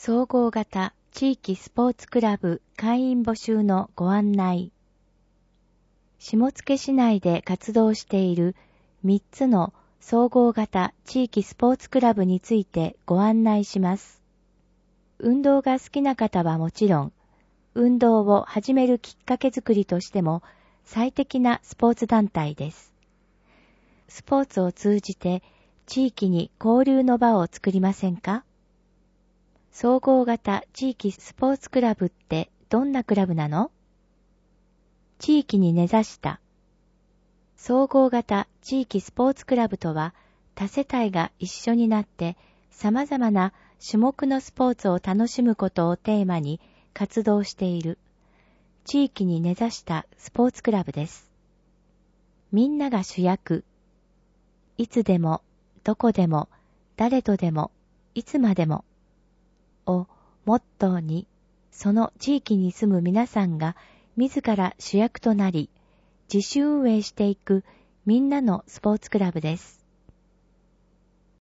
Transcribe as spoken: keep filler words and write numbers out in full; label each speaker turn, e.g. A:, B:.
A: 総合型地域スポーツクラブ会員募集のご案内。下野市内で活動しているみっつの総合型地域スポーツクラブについてご案内します。運動が好きな方はもちろん、運動を始めるきっかけ作りとしても最適なスポーツ団体です。スポーツを通じて地域に交流の場を作りませんか？総合型地域スポーツクラブってどんなクラブなの？地域に根ざした総合型地域スポーツクラブとは、多世帯が一緒になって様々な種目のスポーツを楽しむことをテーマに活動している地域に根ざしたスポーツクラブです。みんなが主役。いつでも、どこでも、誰とでも、いつまでもをモットーに、その地域に住む皆さんが自ら主役となり、自主運営していくみんなのスポーツクラブです。